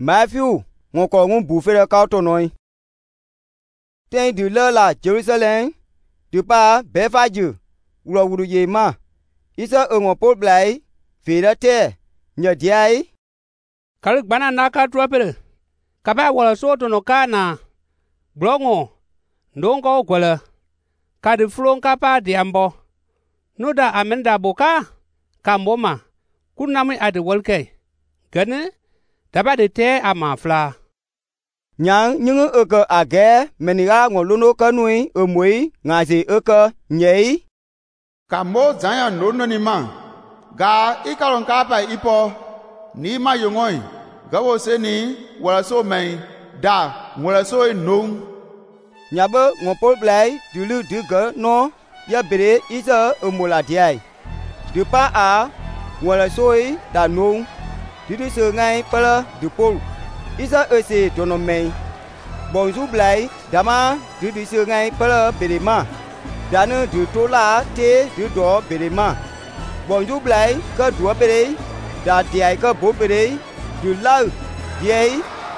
Matthew ngô có ngô bù phê cao tổ nói. Tên từ lơ là Jerusalem, từ ba bé phá dư, ula ulu ye ma. Isa ngô bố blai, phê ra thế, nhờ diai. Karik bana naka tuapere. Kaba wala soto no kana. Blongo. Ndongo gwala. Kadi flon kapa diambo. Nuda amenda boka. Kamboma. Kunami adi walke. Gane. Daba de te ama fla. Nhang những cơ à ghé mình ra ngồi luôn ở cái núi ở mũi ngài gì ở cơ nhảy. Cả mô giang nôn nôn mà gà ít cả lòng cá phải ít po ní mà dùng ngồi gà vô xe ní hoặc số mày đà hoặc số nung. Nhà bơ ngồi bố lấy từ lư từ gỡ nó ya bể ít giờ ở mùa là điai từ ba à hoặc số đà nung từ sơ ngay pala từ pol ít giờ ở xe cho nó mày bọn giúp lấy đám à từ sơ ngay pala bể mà đã nữa từ tô lá thế từ đó bể mà bọn giúp lấy cái đũa bể đã điai cái bố bể từ lâu điai.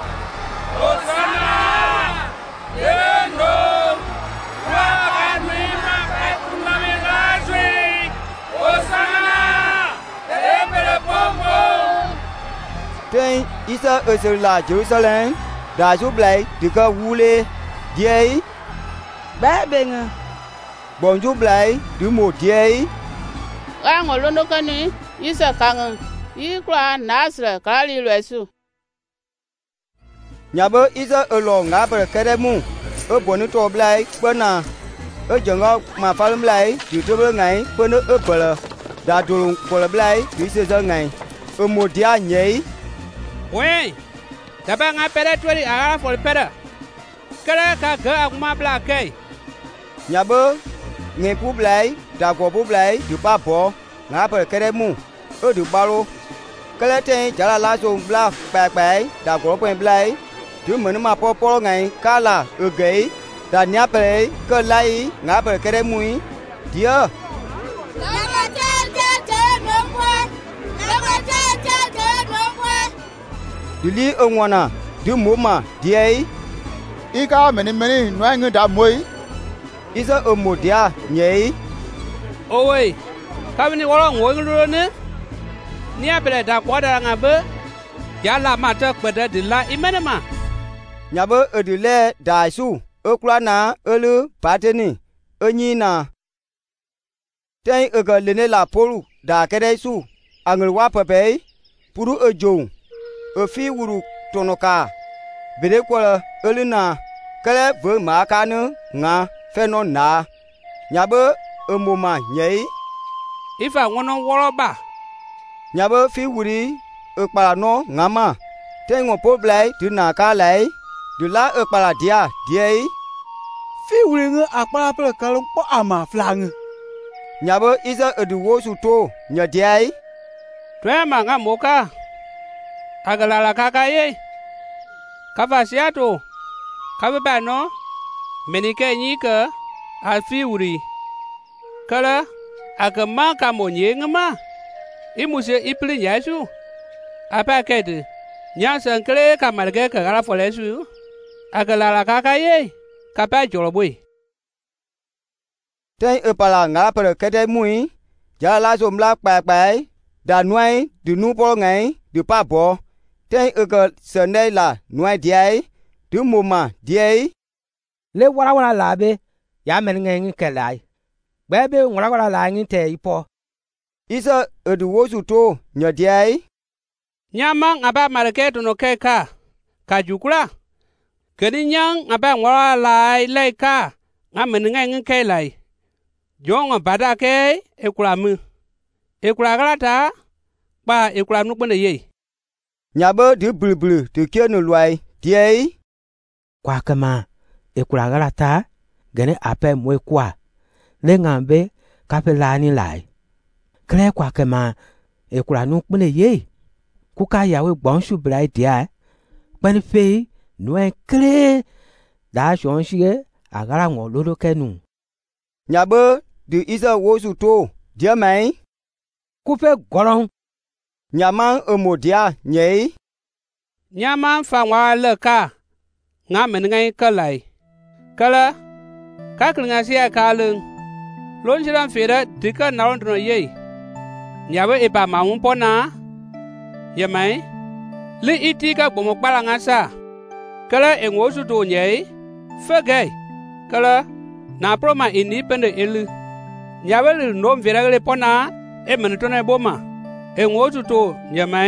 Hosanna! Yendo! Wakan mima kai kunami lazwi! Hosanna! Ebele pombo! Tên Isa ở sự là Jerusalem đã giúp lấy từ cái vu lê điai. Bé bên à. Bọn giúp lấy từ một điai. Ang olondo kani Isa kang ikra nasra kali lesu. Nhà bơ Isa ở lò ngã bờ cái đấy mu ở bọn nó trộm lấy bên à ở trường học mà phá lâm lấy từ trước bữa ngày bên nó ở bờ đã trộm bờ lấy từ xưa giờ ngày ở một dia nhảy. Wey. Daba nga pere tuari agara for pere. Kere ka ga aguma bla kei. Nhà bơ nghe búp lấy đã có búp lấy từ ba bỏ ngã bờ cái đấy mu ở từ ba lô cái đấy trên chả là lá dùng bla bạc bạc đã có bên lấy chứ mình mà po ngày cá là ở ghế đã nháp bể cơ lấy ngã bờ cái đấy mũi dia. Đi lý ông ngoan à, đứa múa mà dia ấy. Ít cả mình nói người đã muối. Ít giờ ở một dia nhảy. Ôi. Kami wala ngoi ngulu ne. Ni abele da kwada ngabe. Ya la mata kwada dilla imenema. Nhà bơ ở đi lệ đại su ở qua na ở lư ba thế ni ở nhi na. Tên ở cái lên là polu đã cái đấy su anh người qua bể puru ở dùng ở phi uru tonoka về đấy qua ở lên na cái đấy vừa mà cá nữa ngà phê non na. Nhà bơ ở mùa mà nhảy. Ifa ngono wala ba. Nhà bơ phi uri ở bà nó ngà mà. Tên ngọc bố lấy từ na cá lấy. Từ lá ở bà dia ấy. Phi uri ngơ akpala pele kalong po ama flang. Nhà bơ Isa ở du wo su to nhờ dia ấy. Tue ma nga moka. Agala kaka ye. Kava siato. Kava ba no. Menike nyika. Alfi uri. Kala. Agama kamo nyengama. Imuse ipli nyasu. Apa kede. Nyansan kle kamarge kagala folesu. Agala kaka ye. Kapa jolobui. Tên ở bà là ngã bờ cái đấy mũi. Giờ lá dùng lá bạc bạc. Đã nuôi từ nu bò ngày. Từ ba bò. Tên ở cái sơn đây là nuôi dia ấy. Từ mùa mà dia ấy. Le wala la be. Ya men ngi ke lai. Be be wala la ngi te ipo. Isa ở du wo su to nhờ dia ấy. Nyama ngaba marake to no keka. Kajukula. Kedi nyang ngaba wala lai lai ka. Ngamen ngi ke lai. Jong bada ke ekulamu. Ekula galata ba ekula nu bende ye. Nhà bơ đứa bự bự từ kia nụ loài dia ấy. Kwa kama ekula galata gane ape mwe kwa. Le ngambe kape lani lai. Kle kwa kama ekula nu bende ye. Kuka yawe gbonshu blai dia. Bani fe nu kle da shonshige agara ngolodo kenu. Nhà bơ từ Isa wo su to dia mai. Kupe gorong. Nhà mang ở một dia nhảy. nya man fa wa le ka nga men ngai ka lai kala ka klinga sia ka lung lon jiran fera dika naron no ye nya ba e ba ma un pona ye mai li iti ka bomo kpala nga sa kala e ngo su to nye fe gai kala na proma ini pende elu nya ba li nom vera le pona e men to na boma e ngo su to ye mai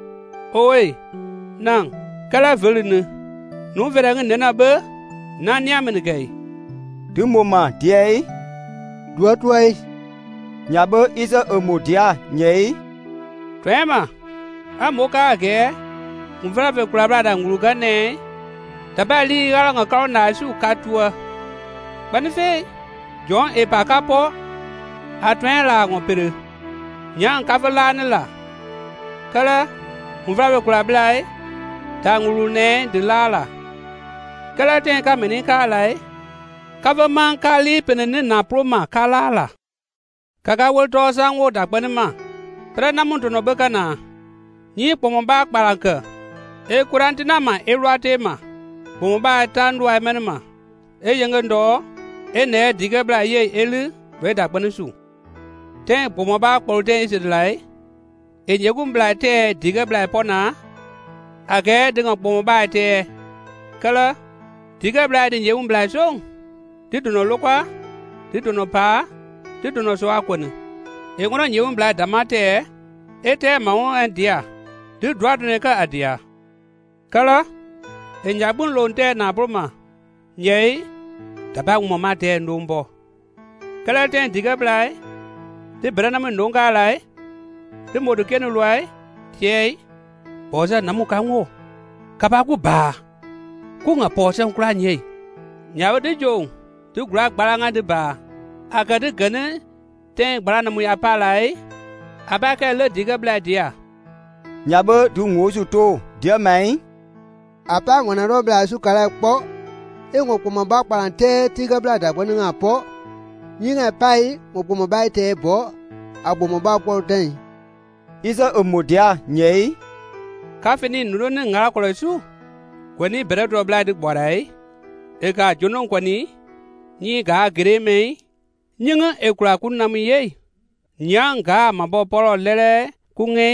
oi nang kala velinu nu vera nge na ba na nya men gai du moma diai Dua tuai. nya ba isa dia nyei twema amoka ge mvra ve kula brada nguluga ne tabali gara nga kaw na su katua banife John e pakapo atwen la ngopere nyang kavala ne la kala mvra ve kula blai ta ngulu ne de la kala ten ka meni ka lai kava man kali penene na proma kala la kaga wol to sang wo dak banima pra namun to no bekana ni pomo ba kpalanka e kurantina ma e ruate ma pomo ba tandu ai menma e yengendo e ne diga bla ye elu we dak banisu ten pomo ba kpolte isidlai e yegum bla te diga bla pona age dinga pomo ba te kala diga bla din yegum bla song tiduno lokwa tiduno pa tiduno so akwene e ngona yegum bla damate ete mawon andia du droit ne ka adia kala e nyabun lonte na broma nyei taba mo mate ndombo kala ten diga blai te brana me nonga lai te modu kenu luai tiei boza namu kango kaba ku ba ku nga posa kula nyei nyawo de jong tu gra gbalanga de ba aga de gane ten brana mu ya palai abaka le diga blai dia nya ba du ngo su to dia mai Apa ngona ro bla su kala po. E ngo kuma ba kpalante tiga bla da bonu nga po. Nyinga pai ngo kuma ba te bo. Abo mo ba po den. isa dia nyei kafini nuro ne ngara ko su kwani bere do bla de borai e ka jonon kwani ni ga gre me nyinga e kura kunam ye nyanga mabo polo lele kunge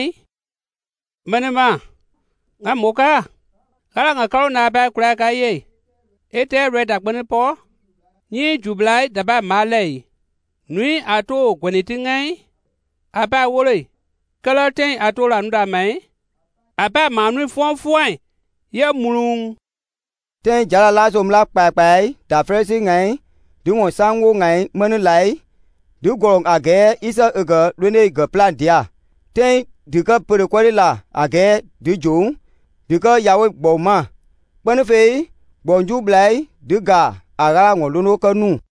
manema ngamoka kala nga kaw na ba kura ka ye ete red akbane po ni jublai da ba malai nui ato kwani tingai aba wole kala ten ato la nda mai aba manu fuan ye mulung ten jala la som la pai da fresh ngai du ngo sang wo ngai men lai du gong age isa ega lune ga plan dia ten du ka pere kwari la age du jung du ka yawe bo ma bane fe bonju blai du ga aga ngo luno ka nu